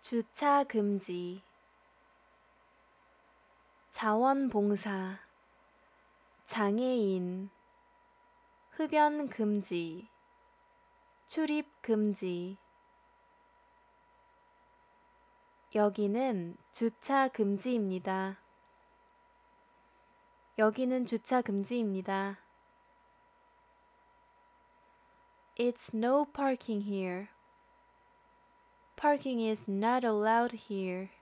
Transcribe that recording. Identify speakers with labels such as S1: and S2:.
S1: 주차 금지, 자원봉사, 장애인, 흡연 금지, 출입 금지. 여기는 주차 금지입니다. 여기는 주차 금지입니다. It's no parking here. Parking is not allowed here.